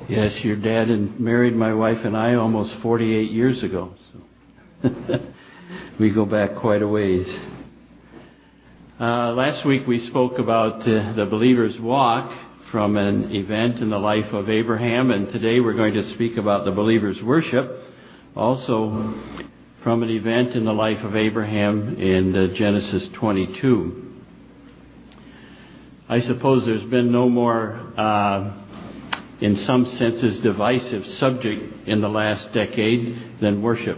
Yes, your dad married my wife and I almost 48 years ago. So we go back quite a ways. Last week we spoke about the believer's walk from an event in the life of Abraham, and today we're going to speak about the believer's worship, also from an event in the life of Abraham in Genesis 22. I suppose there's been no more in some senses, divisive subject in the last decade than worship.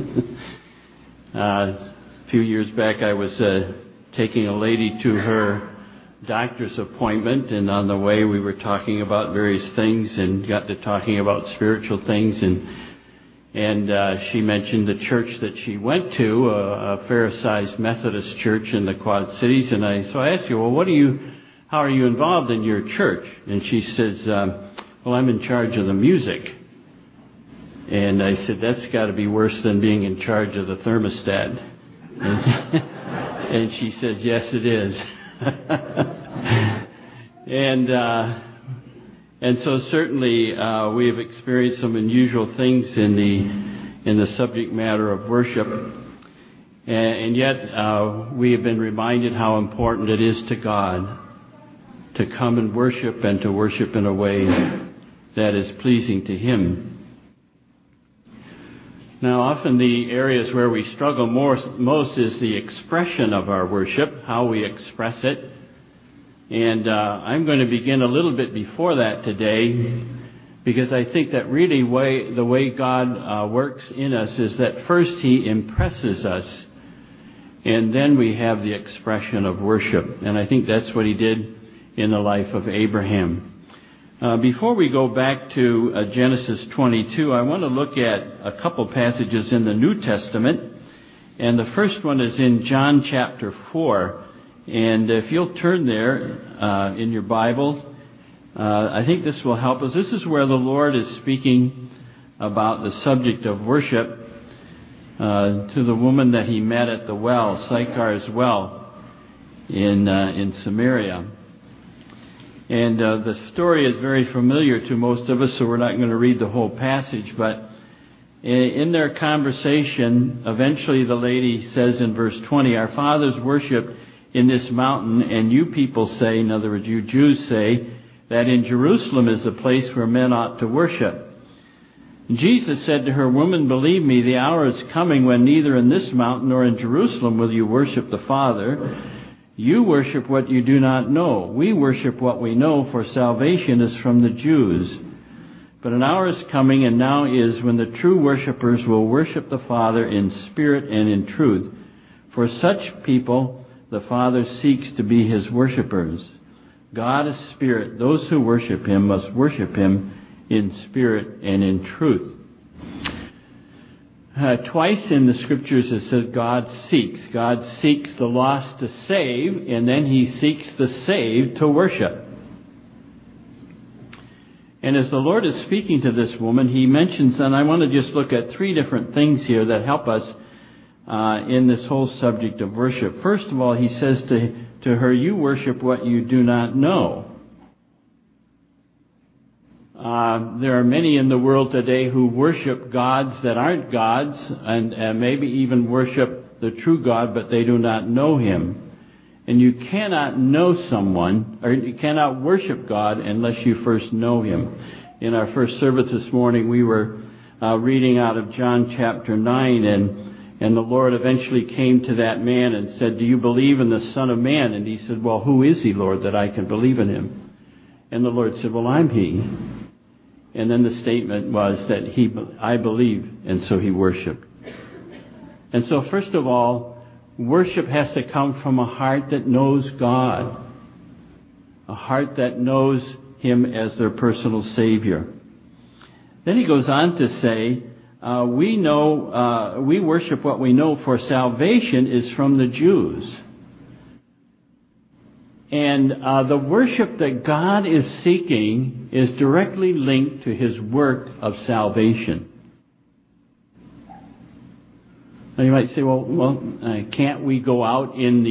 A few years back, I was taking a lady to her doctor's appointment, and on the way we were talking about various things and got to talking about spiritual things, and she mentioned the church that she went to, a fair-sized Methodist church in the Quad Cities, and so I asked her, well, how are you involved in your church? And she says, well, I'm in charge of the music. And I said, that's got to be worse than being in charge of the thermostat. And she says, yes, it is. And so certainly we have experienced some unusual things in the subject matter of worship. And yet we have been reminded how important it is to God to come and worship, and to worship in a way that is pleasing to Him. Now, often the areas where we struggle most is the expression of our worship, how we express it. And I'm going to begin a little bit before that today, because I think that really the way God works in us is that first He impresses us, and then we have the expression of worship. And I think that's what He did in the life of Abraham. Before we go back to Genesis 22, I want to look at a couple passages in the New Testament. And the first one is in John chapter 4. And if you'll turn there in your Bible, I think this will help us. This is where the Lord is speaking about the subject of worship to the woman that He met at the well, Sychar's well in Samaria. And the story is very familiar to most of us, so we're not going to read the whole passage. But in their conversation, eventually the lady says in verse 20, our fathers worshiped in this mountain, and you people say, in other words, you Jews say, that in Jerusalem is the place where men ought to worship. And Jesus said to her, woman, believe me, the hour is coming when neither in this mountain nor in Jerusalem will you worship the Father. You worship what you do not know. We worship what we know, for salvation is from the Jews. But an hour is coming, and now is, when the true worshippers will worship the Father in spirit and in truth. For such people the Father seeks to be His worshippers. God is spirit. Those who worship Him must worship Him in spirit and in truth. Twice in the Scriptures it says God seeks. God seeks the lost to save, and then He seeks the saved to worship. And as the Lord is speaking to this woman, He mentions, and I want to just look at three different things here that help us in this whole subject of worship. First of all, He says to her, you worship what you do not know. There are many in the world today who worship gods that aren't gods, and maybe even worship the true God, but they do not know Him. And you cannot know someone, or you cannot worship God unless you first know Him. In our first service this morning, we were reading out of John chapter 9, and the Lord eventually came to that man and said, do you believe in the Son of Man? And he said, well, who is He, Lord, that I can believe in Him? And the Lord said, well, I'm He. And then the statement was that I believe, and so he worshiped. And so first of all, worship has to come from a heart that knows God, a heart that knows Him as their personal Savior. Then he goes on to say, we worship what we know, for salvation is from the Jews. And the worship that God is seeking is directly linked to His work of salvation. Now you might say, well, can't we go out in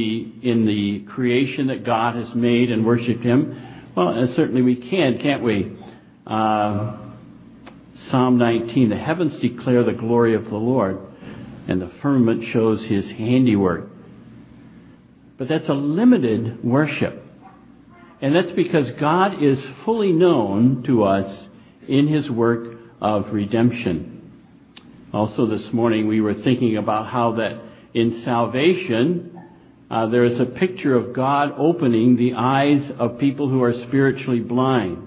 the creation that God has made and worship Him? Well, certainly we can, can't we? Psalm 19, the heavens declare the glory of the Lord, and the firmament shows his handiwork. But that's a limited worship. And that's because God is fully known to us in his work of redemption. Also this morning we were thinking about how that in salvation there is a picture of God opening the eyes of people who are spiritually blind.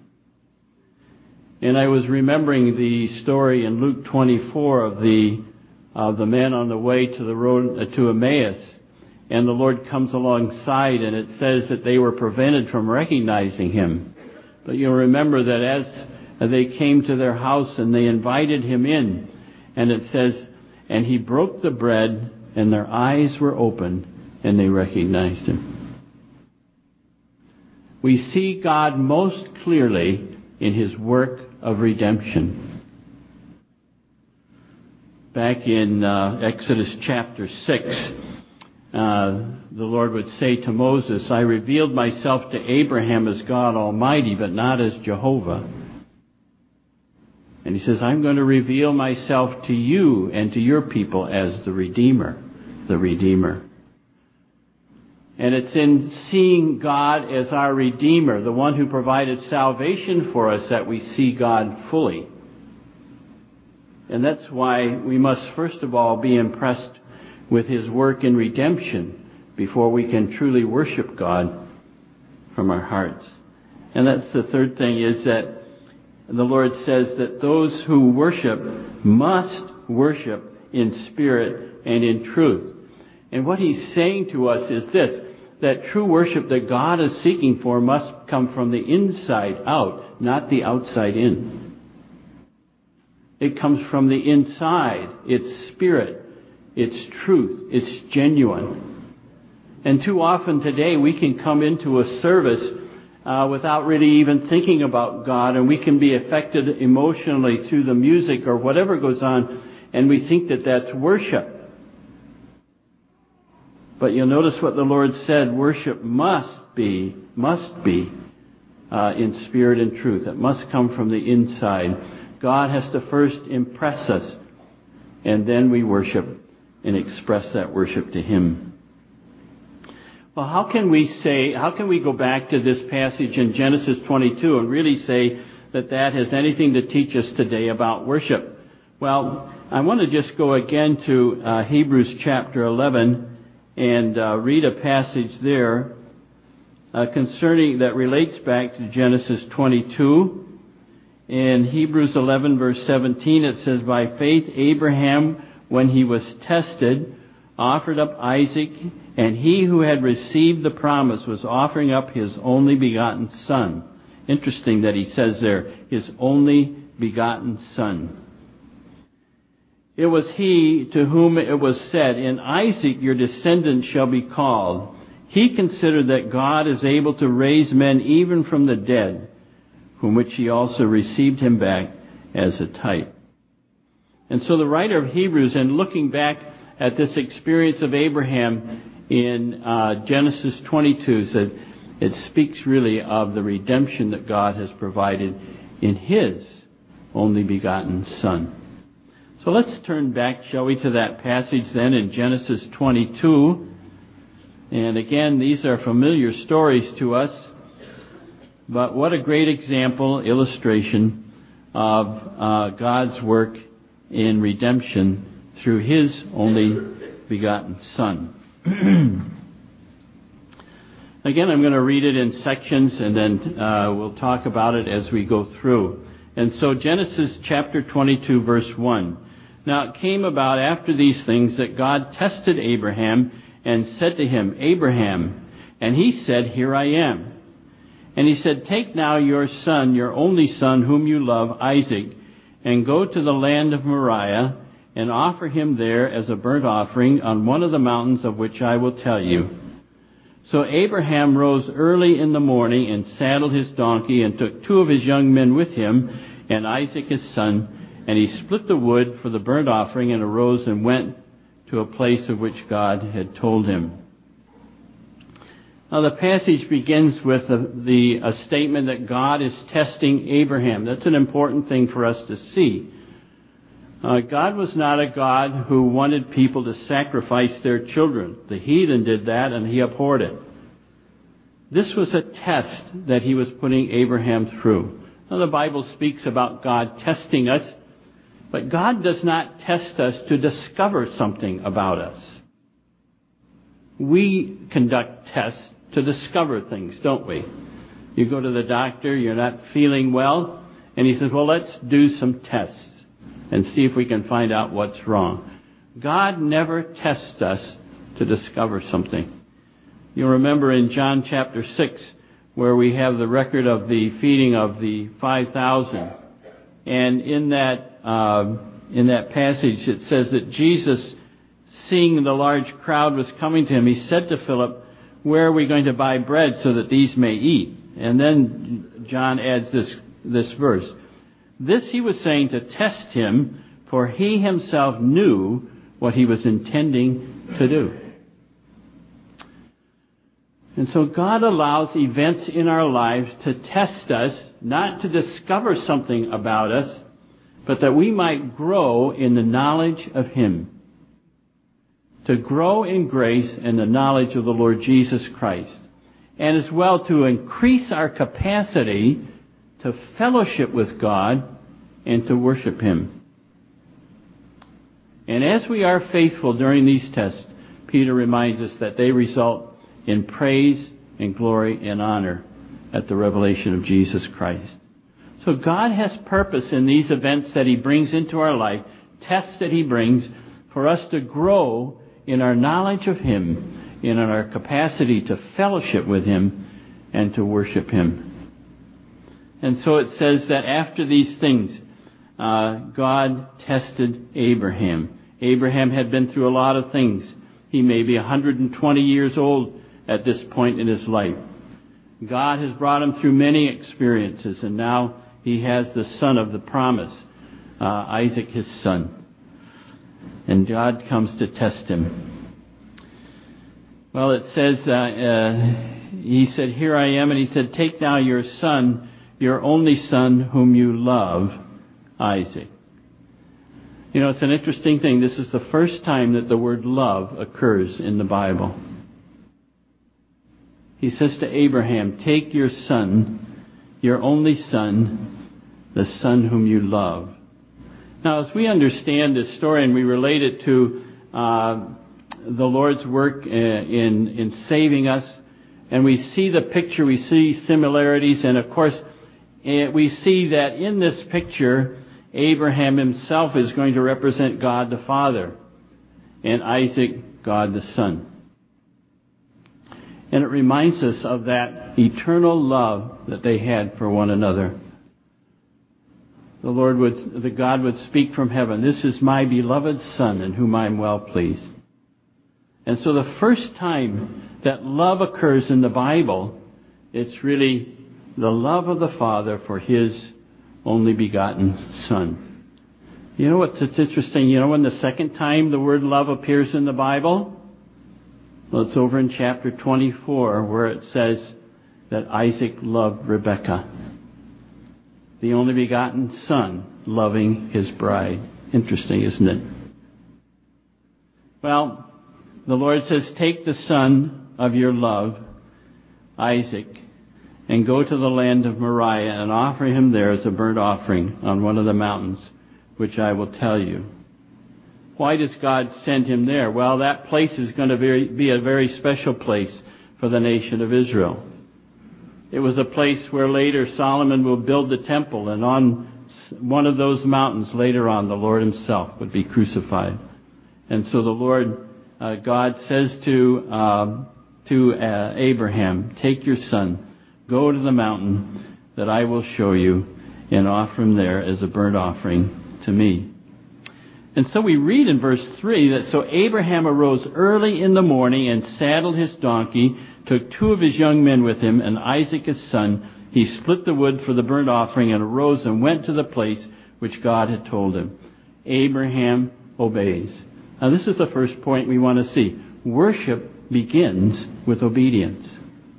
And I was remembering the story in Luke 24 of the men on the way to the road to Emmaus. And the Lord comes alongside, and it says that they were prevented from recognizing him. But you'll remember that as they came to their house and they invited him in, and it says, and he broke the bread, and their eyes were opened, and they recognized him. We see God most clearly in his work of redemption. Back in Exodus chapter 6, the Lord would say to Moses, I revealed myself to Abraham as God Almighty, but not as Jehovah. And he says, I'm going to reveal myself to you and to your people as the Redeemer, the Redeemer. And it's in seeing God as our Redeemer, the one who provided salvation for us, that we see God fully. And that's why we must first of all be impressed with his work in redemption before we can truly worship God from our hearts. And that's the third thing, is that the Lord says that those who worship must worship in spirit and in truth. And what he's saying to us is this, that true worship that God is seeking for must come from the inside out, not the outside in. It comes from the inside. It's spirit. It's truth. It's genuine. And too often today we can come into a service without really even thinking about God, and we can be affected emotionally through the music or whatever goes on, and we think that that's worship. But you'll notice what the Lord said, worship must be in spirit and truth. It must come from the inside. God has to first impress us, and then we worship and express that worship to him. Well, how can we go back to this passage in Genesis 22 and really say that that has anything to teach us today about worship? Well, I want to just go again to Hebrews chapter 11 and read a passage there concerning that relates back to Genesis 22. In Hebrews 11 verse 17 it says, by faith Abraham, when he was tested, offered up Isaac, and he who had received the promise was offering up his only begotten son. Interesting that he says there, his only begotten son. It was he to whom it was said, in Isaac your descendants shall be called. He considered that God is able to raise men even from the dead, from which he also received him back as a type. And so the writer of Hebrews, in looking back at this experience of Abraham in Genesis 22, says it speaks really of the redemption that God has provided in his only begotten son. So let's turn back, shall we, to that passage then in Genesis 22. And again, these are familiar stories to us, but what a great example, illustration of God's work in redemption through his only begotten son. Again, I'm going to read it in sections, and then we'll talk about it as we go through. And so Genesis chapter 22 verse 1. Now it came about after these things that God tested Abraham and said to him, Abraham. And he said, Here I am. And he said, Take now your son, your only son, whom you love, Isaac, and go to the land of Moriah, and offer him there as a burnt offering on one of the mountains of which I will tell you. So Abraham rose early in the morning and saddled his donkey and took 2 of his young men with him and Isaac his son, and he split the wood for the burnt offering and arose and went to a place of which God had told him. Now, the passage begins with a statement that God is testing Abraham. That's an important thing for us to see. God was not a God who wanted people to sacrifice their children. The heathen did that, and he abhorred it. This was a test that he was putting Abraham through. Now, the Bible speaks about God testing us, but God does not test us to discover something about us. We conduct tests to discover things, don't we? You go to the doctor, you're not feeling well, and he says, well, let's do some tests and see if we can find out what's wrong. God never tests us to discover something. You'll remember in John chapter 6, where we have the record of the feeding of the 5,000. And in that passage, it says that Jesus, seeing the large crowd was coming to him, he said to Philip, where are we going to buy bread so that these may eat? And then John adds this verse. This he was saying to test him, for he himself knew what he was intending to do. And so God allows events in our lives to test us, not to discover something about us, but that we might grow in the knowledge of Him. To grow in grace and the knowledge of the Lord Jesus Christ. And as well to increase our capacity to fellowship with God and to worship Him. And as we are faithful during these tests, Peter reminds us that they result in praise and glory and honor at the revelation of Jesus Christ. So God has purpose in these events that He brings into our life, tests that He brings, for us to grow in our knowledge of Him, in our capacity to fellowship with Him and to worship Him. And so it says that after these things, God tested Abraham. Abraham had been through a lot of things. He may be 120 years old at this point in his life. God has brought him through many experiences, and now he has the son of the promise, Isaac, his son. And God comes to test him. Well, it says, he said, here I am, and he said, take now your son, your only son whom you love, Isaac. You know, it's an interesting thing. This is the first time that the word love occurs in the Bible. He says to Abraham, take your son, your only son, the son whom you love. Now, as we understand this story and we relate it to the Lord's work in saving us, and we see the picture, we see similarities, and of course, we see that in this picture, Abraham himself is going to represent God the Father, and Isaac, God the Son. And it reminds us of that eternal love that they had for one another. The God would speak from heaven, this is my beloved Son in whom I am well pleased. And so the first time that love occurs in the Bible, it's really the love of the Father for His only begotten Son. You know what's interesting? You know when the second time the word love appears in the Bible? Well, it's over in chapter 24 where it says that Isaac loved Rebekah, the only begotten son loving his bride. Interesting, isn't it? Well, the Lord says, take the son of your love, Isaac, and go to the land of Moriah and offer him there as a burnt offering on one of the mountains, which I will tell you. Why does God send him there? Well, that place is going to be a very special place for the nation of Israel. It was a place where later Solomon will build the temple, and on one of those mountains later on the Lord Himself would be crucified. And so the Lord, God says to Abraham, take your son, go to the mountain that I will show you, and offer him there as a burnt offering to me. And so we read in verse 3 that so Abraham arose early in the morning and saddled his donkey, took two of his young men with him, and Isaac his son. He split the wood for the burnt offering and arose and went to the place which God had told him. Abraham obeys. Now this is the first point we want to see. Worship begins with obedience.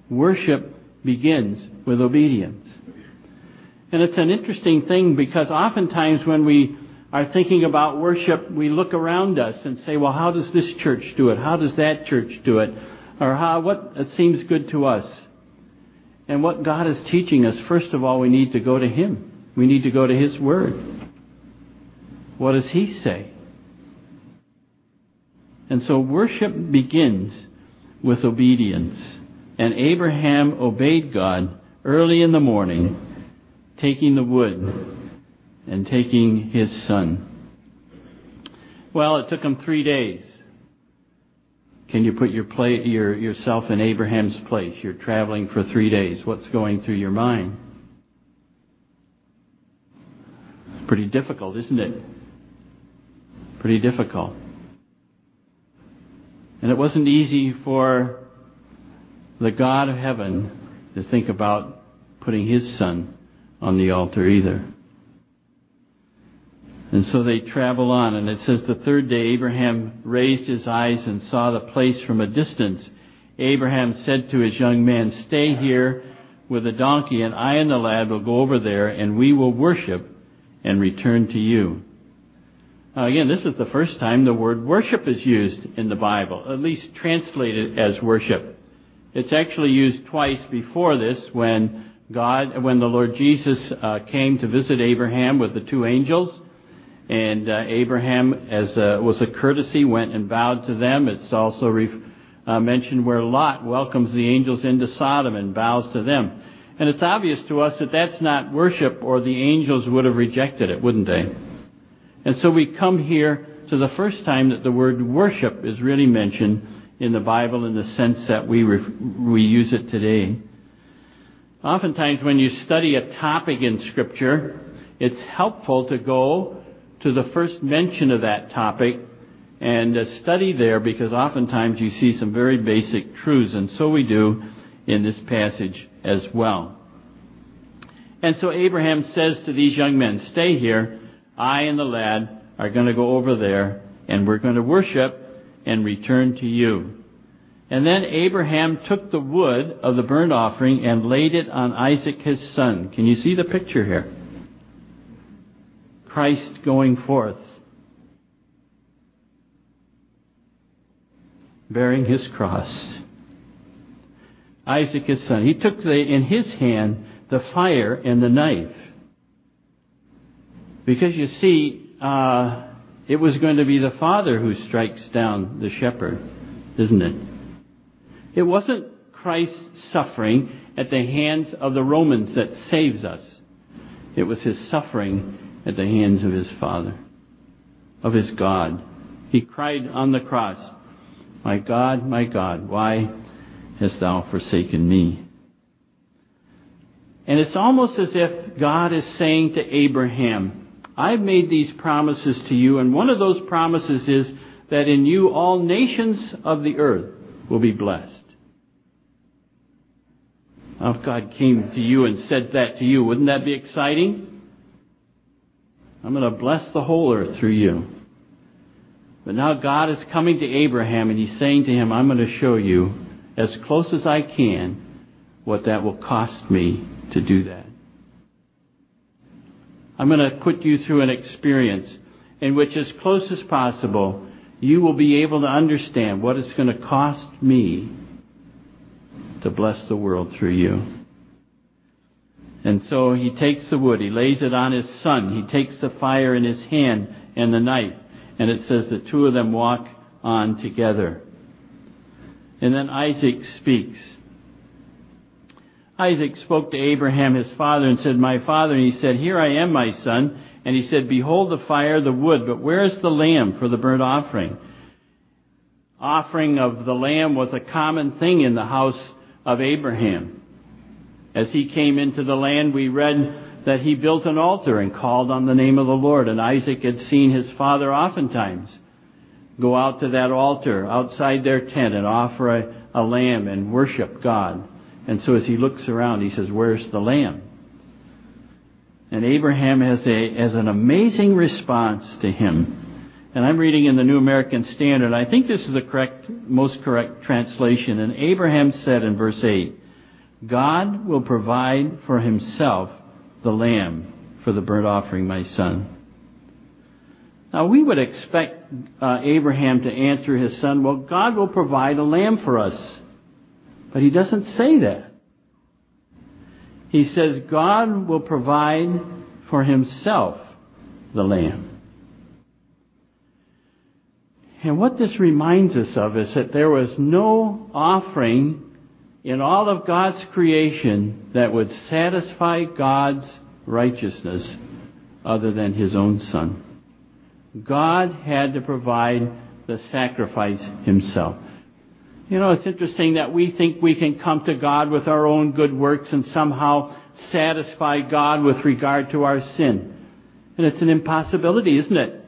Worship begins with obedience. And it's an interesting thing because oftentimes when we are thinking about worship, we look around us and say, well, how does this church do it? How does that church do it? Or what it seems good to us. And what God is teaching us, first of all, we need to go to Him. We need to go to His Word. What does He say? And so worship begins with obedience. And Abraham obeyed God early in the morning, taking the wood and taking his son. Well, it took him 3 days. Can you put yourself in Abraham's place? You're traveling for 3 days. What's going through your mind? It's pretty difficult, isn't it? Pretty difficult. And it wasn't easy for the God of heaven to think about putting His son on the altar either. And so they travel on, and it says the third day Abraham raised his eyes and saw the place from a distance. Abraham said to his young man, "Stay here with the donkey, and I and the lad will go over there, and we will worship and return to you." Now again, this is the first time the word worship is used in the Bible, at least translated as worship. It's actually used twice before this when the Lord Jesus came to visit Abraham with the two angels. And Abraham, as was a courtesy, went and bowed to them. It's also mentioned where Lot welcomes the angels into Sodom and bows to them. And it's obvious to us that that's not worship, or the angels would have rejected it, wouldn't they? And so we come here to the first time that the word worship is really mentioned in the Bible in the sense that we use it today. Oftentimes when you study a topic in Scripture, it's helpful to go to the first mention of that topic and study there, because oftentimes you see some very basic truths, and so we do in this passage as well. And so Abraham says to these young men, "Stay here. I and the lad are going to go over there, and we're going to worship and return to you." And then Abraham took the wood of the burnt offering and laid it on Isaac his son. Can you see the picture here? Christ going forth, bearing His cross. Isaac his son. He took in his hand the fire and the knife. Because you see, it was going to be the Father who strikes down the shepherd, isn't it? It wasn't Christ's suffering at the hands of the Romans that saves us. It was His suffering at the hands of His Father, of His God. He cried on the cross, my God, why hast Thou forsaken me?" And it's almost as if God is saying to Abraham, I've made these promises to you, and one of those promises is that in you all nations of the earth will be blessed. Now, if God came to you and said that to you, wouldn't that be exciting? I'm going to bless the whole earth through you. But now God is coming to Abraham, and He's saying to him, I'm going to show you, as close as I can, what that will cost me to do that. I'm going to put you through an experience in which, as close as possible, you will be able to understand what it's going to cost me to bless the world through you. And so He takes the wood, He lays it on His son, He takes the fire in His hand and the knife, and it says the two of them walk on together. And then Isaac speaks. Isaac spoke to Abraham his father and said, "My father." And he said, "Here I am, my son." And he said, "Behold the fire, the wood, but where is the lamb for the burnt offering?" Offering of the lamb was a common thing in the house of Abraham. As he came into the land, we read that he built an altar and called on the name of the Lord. And Isaac had seen his father oftentimes go out to that altar outside their tent and offer a lamb and worship God. And so as he looks around, he says, "Where's the lamb?" And Abraham has an amazing response to him. And I'm reading in the New American Standard. I think this is the most correct translation. And Abraham said in verse 8, God will provide for himself the lamb for the burnt offering, my son. Now, we would expect Abraham to answer his son, well, God will provide a lamb for us. But he doesn't say that. He says God will provide for himself the lamb. And what this reminds us of is that there was no offering in all of God's creation that would satisfy God's righteousness other than his own son. God had to provide the sacrifice himself. You know, it's interesting that we think we can come to God with our own good works and somehow satisfy God with regard to our sin. And it's an impossibility, isn't it?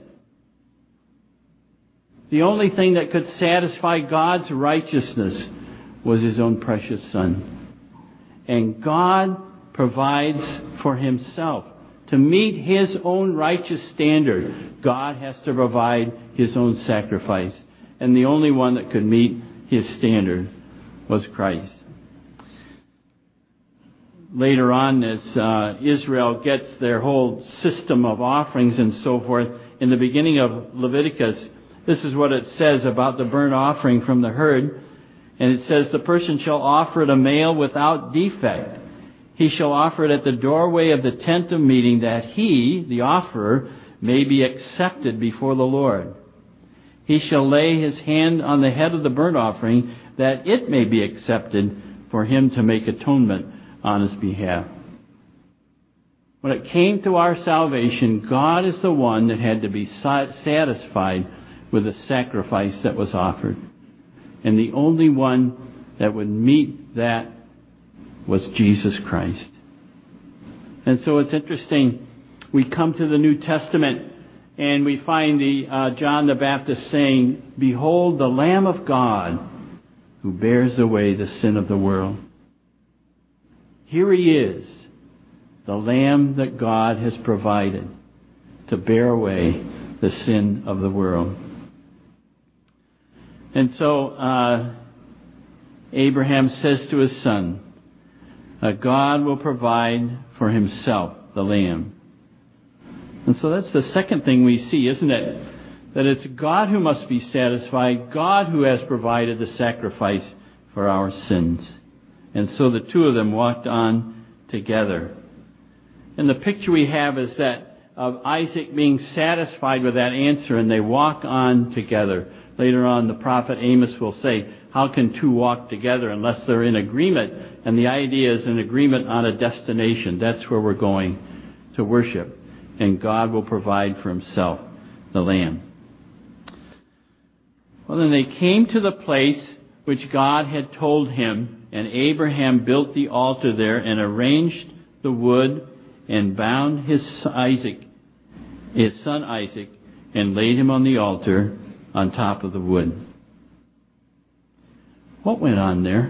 The only thing that could satisfy God's righteousness was his own precious son. And God provides for himself. To meet his own righteous standard, God has to provide his own sacrifice. And the only one that could meet his standard was Christ. Later on, as Israel gets their whole system of offerings and so forth, in the beginning of Leviticus, this is what it says about the burnt offering from the herd. And it says, the person shall offer it a male without defect. He shall offer it at the doorway of the tent of meeting, that he, the offerer, may be accepted before the Lord. He shall lay his hand on the head of the burnt offering, that it may be accepted for him to make atonement on his behalf. When it came to our salvation, God is the one that had to be satisfied with the sacrifice that was offered. And the only one that would meet that was Jesus Christ. And so it's interesting, we come to the New Testament and we find John the Baptist saying, behold the Lamb of God who bears away the sin of the world. Here he is, the Lamb that God has provided to bear away the sin of the world. And so Abraham says to his son, God will provide for himself the lamb. And so that's the second thing we see, isn't it? That it's God who must be satisfied, God who has provided the sacrifice for our sins. And so the two of them walked on together. And the picture we have is that of Isaac being satisfied with that answer, and they walk on together. Later on, the prophet Amos will say, how can two walk together unless they're in agreement? And the idea is an agreement on a destination. That's where we're going to worship. And God will provide for himself the lamb. Well, then they came to the place which God had told him, and Abraham built the altar there and arranged the wood and bound his son Isaac, and laid him on the altar on top of the wood. What went on there?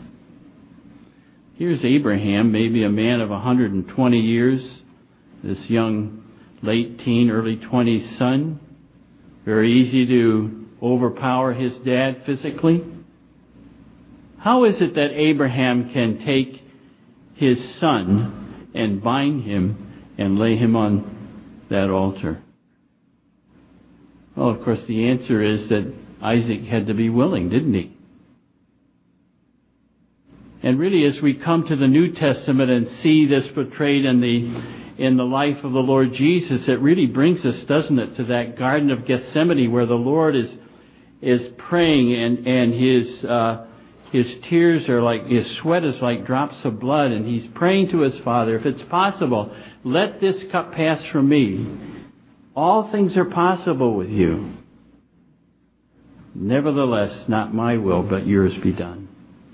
Here's Abraham, maybe a man of 120 years, this young late teen, early 20s son. Very easy to overpower his dad physically. How is it that Abraham can take his son and bind him and lay him on that altar? Well, of course, the answer is that Isaac had to be willing, didn't he? And really, as we come to the New Testament and see this portrayed in the life of the Lord Jesus, it really brings us, doesn't it, to that Garden of Gethsemane where the Lord is praying and his tears are like, his sweat is like drops of blood, and he's praying to his Father, if it's possible, let this cup pass from me. All things are possible with you. Nevertheless, not my will, but yours be done.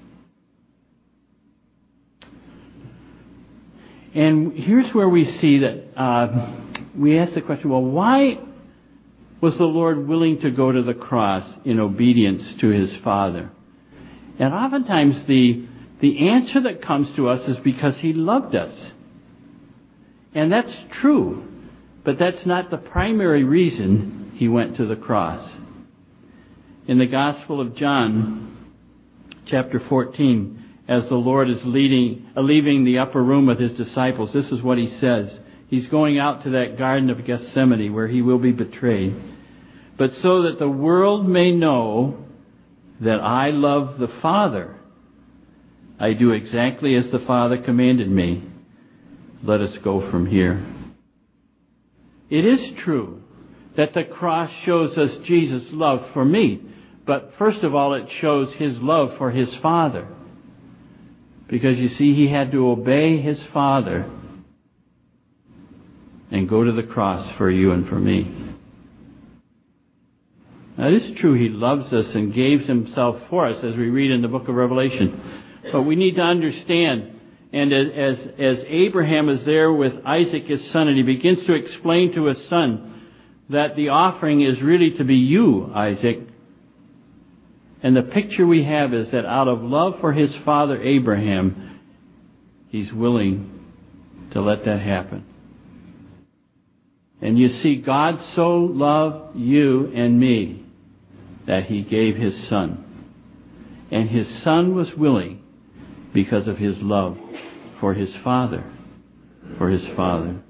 And here's where we see that we ask the question, well, why was the Lord willing to go to the cross in obedience to his Father? And oftentimes the answer that comes to us is because he loved us. And that's true, but that's not the primary reason he went to the cross. In the Gospel of John, chapter 14, as the Lord is leaving the upper room with his disciples. This is what he says. He's going out to that Garden of Gethsemane where he will be betrayed. But so that the world may know that I love the Father, I do exactly as the Father commanded me. Let us go from here. It is true that the cross shows us Jesus' love for me. But first of all, it shows his love for his Father. Because you see, he had to obey his Father and go to the cross for you and for me. Now, it is true he loves us and gave himself for us, as we read in the book of Revelation. But we need to understand, and as Abraham is there with Isaac, his son, and he begins to explain to his son that the offering is really to be you, Isaac. And the picture we have is that out of love for his father Abraham, he's willing to let that happen. And you see, God so loved you and me that he gave his son. And his son was willing because of his love for his father. For his father.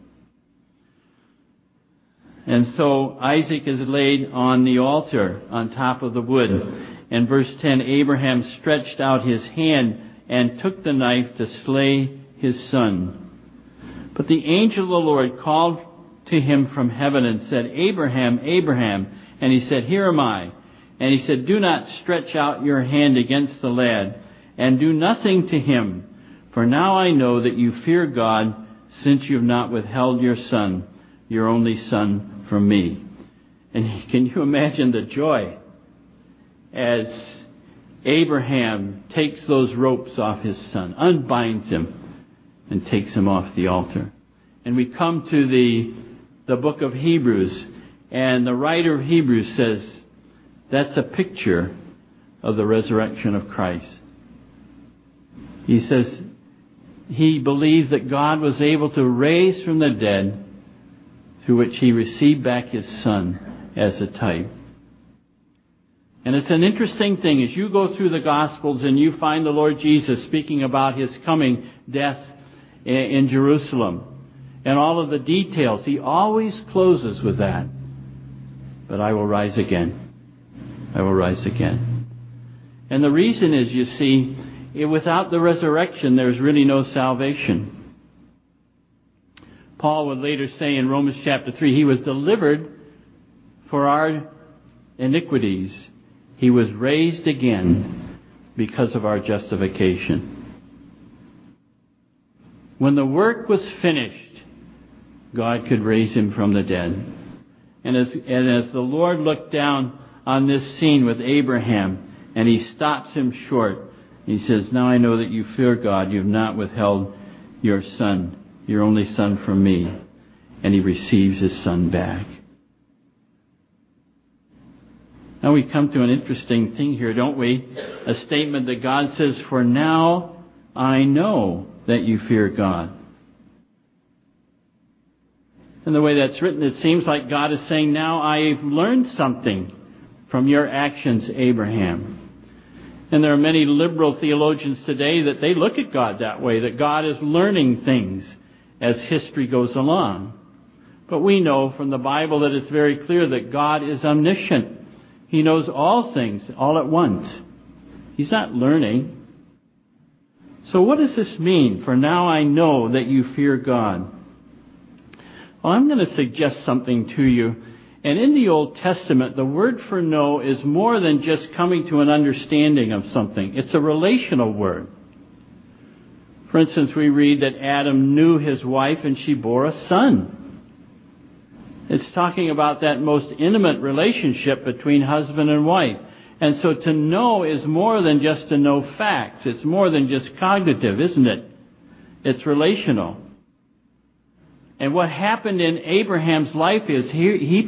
And so Isaac is laid on the altar on top of the wood. And verse 10, Abraham stretched out his hand and took the knife to slay his son. But the angel of the Lord called to him from heaven and said, Abraham, Abraham. And he said, Here am I. And he said, Do not stretch out your hand against the lad, and do nothing to him. For now I know that you fear God, since you have not withheld your son, your only son, from me. And can you imagine the joy as Abraham takes those ropes off his son, unbinds him, and takes him off the altar? And we come to the book of Hebrews, and the writer of Hebrews says that's a picture of the resurrection of Christ. He says he believes that God was able to raise from the dead, through which he received back his son as a type. And it's an interesting thing as you go through the Gospels and you find the Lord Jesus speaking about his coming death in Jerusalem and all of the details. He always closes with that. But I will rise again. I will rise again. And the reason is, you see, without the resurrection, there's really no salvation. Paul would later say in Romans chapter 3, he was delivered for our iniquities. He was raised again because of our justification. When the work was finished, God could raise him from the dead. And as the Lord looked down on this scene with Abraham, and he stops him short, he says, Now I know that you fear God. You have not withheld your son, your only son, from me. And he receives his son back. Now we come to an interesting thing here, don't we? A statement that God says, For now I know that you fear God. And the way that's written, it seems like God is saying, Now I've learned something from your actions, Abraham. And there are many liberal theologians today that they look at God that way, that God is learning things as history goes along. But we know from the Bible that it's very clear that God is omniscient. He knows all things all at once. He's not learning. So what does this mean? For now I know that you fear God. Well, I'm going to suggest something to you. And in the Old Testament, the word for know is more than just coming to an understanding of something. It's a relational word. For instance, we read that Adam knew his wife and she bore a son. It's talking about that most intimate relationship between husband and wife. And so to know is more than just to know facts. It's more than just cognitive, isn't it? It's relational. And what happened in Abraham's life is he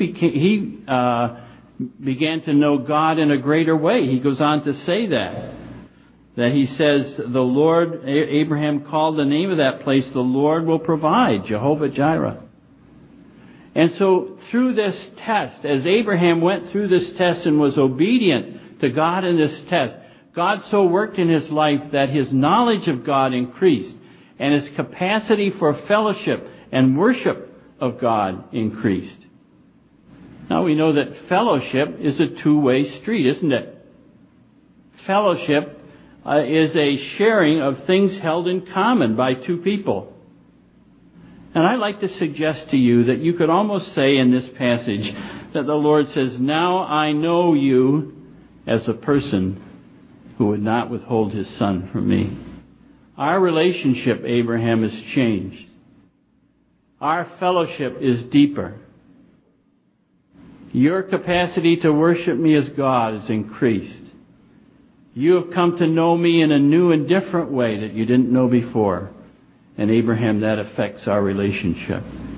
began to know God in a greater way. He goes on to say that he says, the Lord, Abraham called the name of that place, the Lord will provide, Jehovah Jireh. And so through this test, as Abraham went through this test and was obedient to God in this test, God so worked in his life that his knowledge of God increased, and his capacity for fellowship and worship of God increased. Now we know that fellowship is a two-way street, isn't it? Fellowship is a sharing of things held in common by two people. And I'd like to suggest to you that you could almost say in this passage that the Lord says, now I know you as a person who would not withhold his son from me. Our relationship, Abraham, has changed. Our fellowship is deeper. Your capacity to worship me as God has increased. You have come to know me in a new and different way that you didn't know before. And Abraham, that affects our relationship.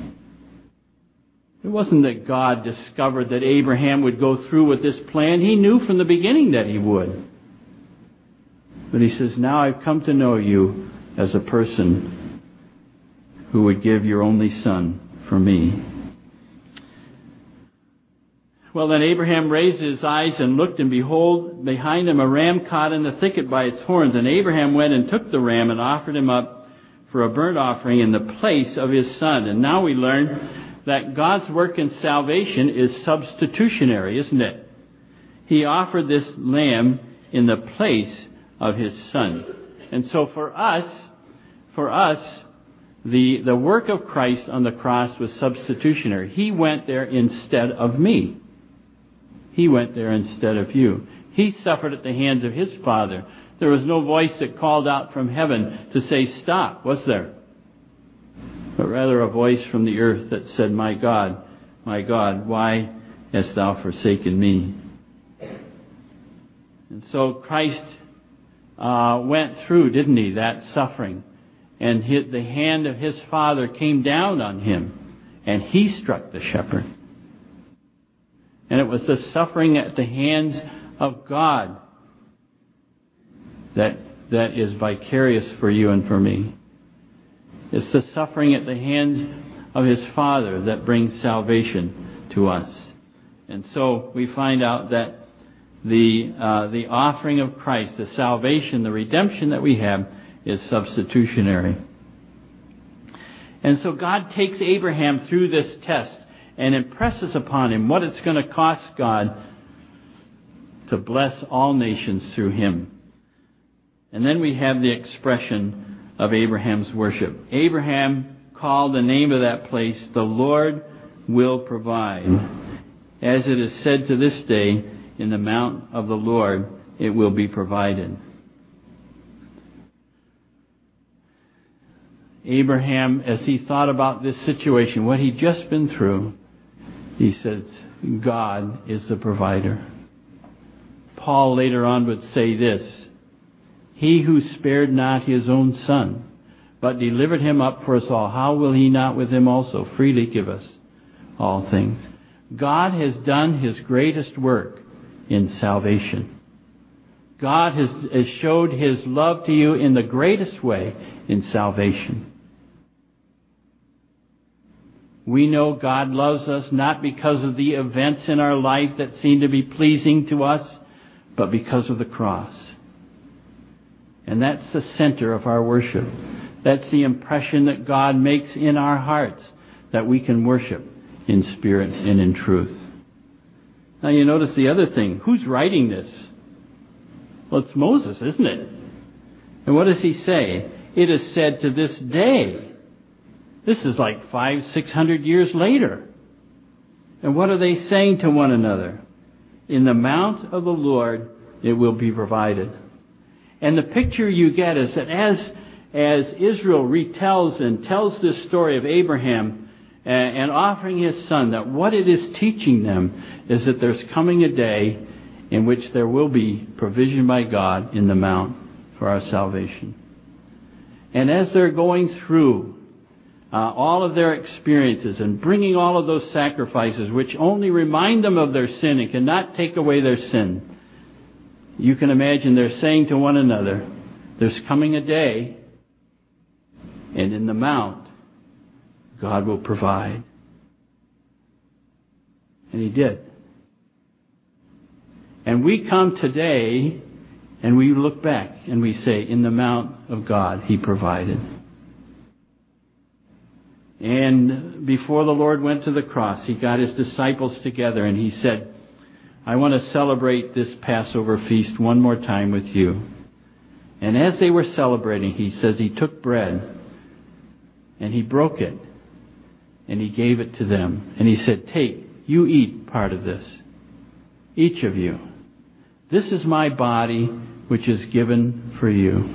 It wasn't that God discovered that Abraham would go through with this plan. He knew from the beginning that he would. But he says, now I've come to know you as a person who would give your only son for me. Well, then Abraham raised his eyes and looked, and behold, behind him a ram caught in the thicket by its horns. And Abraham went and took the ram and offered him up for a burnt offering in the place of his son. And now we learn that God's work in salvation is substitutionary, isn't it? He offered this lamb in the place of his son. And so for us, the work of Christ on the cross was substitutionary. He went there instead of me. He went there instead of you. He suffered at the hands of his Father. There was no voice that called out from heaven to say, stop, was there? But rather a voice from the earth that said, my God, why hast thou forsaken me? And so Christ went through, didn't he, that suffering. And the hand of his Father came down on him, and he struck the shepherd. And it was the suffering at the hands of God that is vicarious for you and for me. It's the suffering at the hands of his Father that brings salvation to us. And so we find out that the offering of Christ, the salvation, the redemption that we have, is substitutionary. And so God takes Abraham through this test and impresses upon him what it's going to cost God to bless all nations through him. And then we have the expression of Abraham's worship. Abraham called the name of that place, the Lord will provide. As it is said to this day, in the mount of the Lord it will be provided. Abraham, as he thought about this situation, what he'd just been through, he says, God is the provider. Paul later on would say this, he who spared not his own son, but delivered him up for us all, how will he not with him also freely give us all things? God has done his greatest work in salvation. God has showed his love to you in the greatest way in salvation. We know God loves us not because of the events in our life that seem to be pleasing to us, but because of the cross. And that's the center of our worship. That's the impression that God makes in our hearts, that we can worship in spirit and in truth. Now you notice the other thing. Who's writing this? Well, it's Moses, isn't it? And what does he say? It is said to this day. This is like 500-600 years later. And what are they saying to one another? In the mount of the Lord it will be provided. And the picture you get is that as Israel retells and tells this story of Abraham and offering his son, that what it is teaching them is that there's coming a day in which there will be provision by God in the mount for our salvation. And as they're going through all of their experiences and bringing all of those sacrifices which only remind them of their sin and cannot take away their sin, you can imagine they're saying to one another, there's coming a day, and in the mount, God will provide. And he did. And we come today And we look back and we say, in the mount of God, He provided. And before the Lord went to the cross, He got His disciples together and He said, I want to celebrate this Passover feast one more time with you. And as they were celebrating, He says He took bread and He broke it and He gave it to them. And He said, take, you eat part of this, each of you. This is my body which is given for you.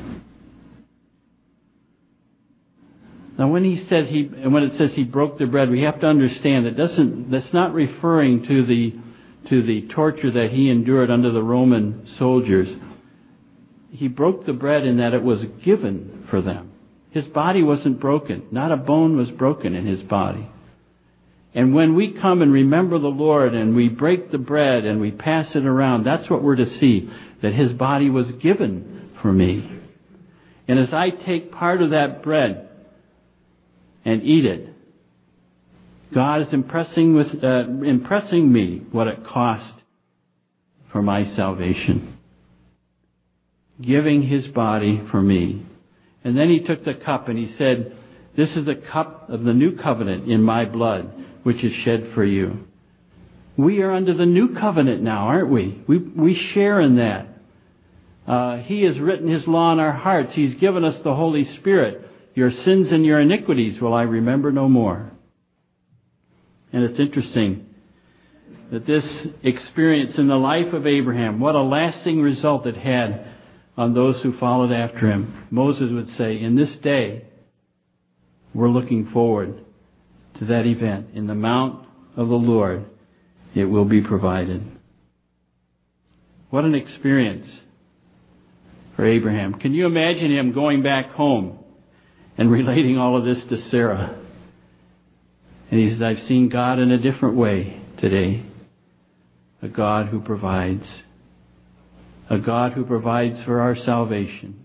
Now when it says He broke the bread, we have to understand that's not referring to the torture that He endured under the Roman soldiers. He broke the bread in that it was given for them. His body wasn't broken. Not a bone was broken in His body. And when we come and remember the Lord and we break the bread and we pass it around, that's what we're to see, that His body was given for me. And as I take part of that bread and eat it, God is impressing me what it cost for my salvation. Giving His body for me. And then He took the cup and He said, this is the cup of the new covenant in my blood, which is shed for you. We are under the new covenant now, aren't we? We share in that. He has written His law in our hearts. He's given us the Holy Spirit. Your sins and your iniquities will I remember no more. And it's interesting that this experience in the life of Abraham, what a lasting result it had on those who followed after him. Moses would say, in this day, we're looking forward to that event. In the mount of the Lord, it will be provided. What an experience for Abraham. Can you imagine him going back home and relating all of this to Sarah? And he says, I've seen God in a different way today. A God who provides. A God who provides for our salvation.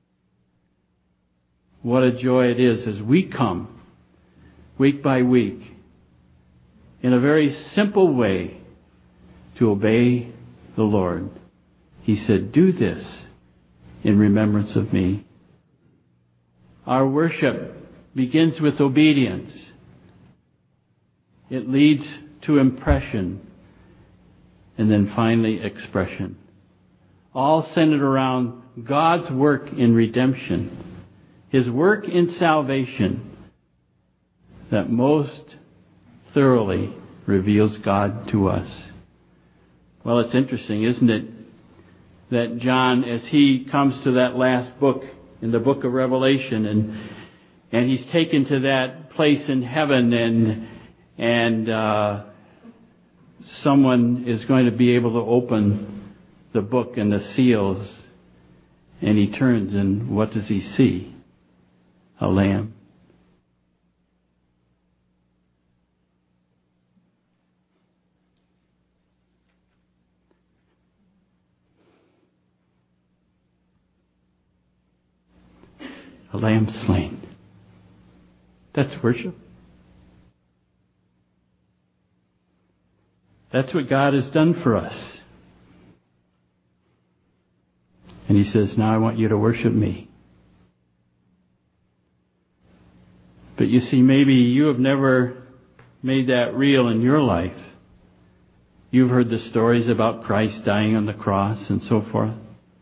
What a joy it is as we come week by week in a very simple way to obey the Lord. He said, do this in remembrance of me. Our worship begins with obedience. It leads to impression and then finally expression. All centered around God's work in redemption, His work in salvation that most thoroughly reveals God to us. Well, it's interesting, isn't it, that John, as he comes to that last book in the book of Revelation, and he's taken to that place in heaven, and someone is going to be able to open the book and the seals, and he turns, and what does he see? A lamb. A lamb slain. That's worship. That's what God has done for us. And He says, now I want you to worship me. But you see, maybe you have never made that real in your life. You've heard the stories about Christ dying on the cross and so forth.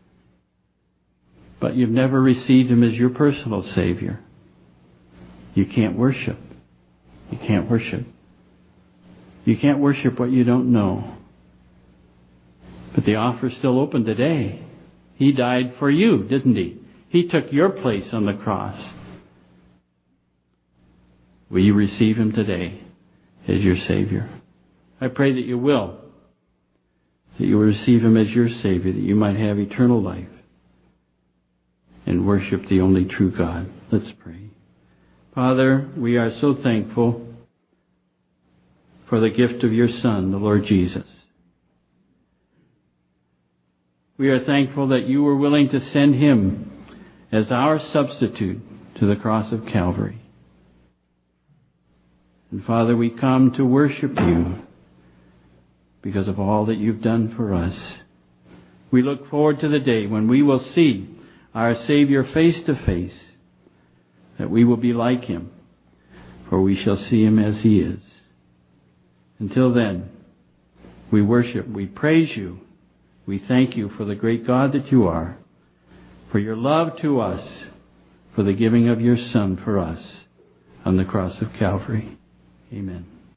But you've never received Him as your personal Savior. You can't worship. You can't worship. You can't worship what you don't know. But the offer is still open today. He died for you, didn't He? He took your place on the cross. Will you receive Him today as your Savior? I pray that you will. That you will receive Him as your Savior, that you might have eternal life and worship the only true God. Let's pray. Father, we are so thankful for the gift of your Son, the Lord Jesus. We are thankful that you were willing to send Him as our substitute to the cross of Calvary. And Father, we come to worship you because of all that you've done for us. We look forward to the day when we will see our Savior face to face, that we will be like Him, for we shall see Him as He is. Until then, we worship, we praise You, we thank You for the great God that You are, for Your love to us, for the giving of Your Son for us on the cross of Calvary. Amen.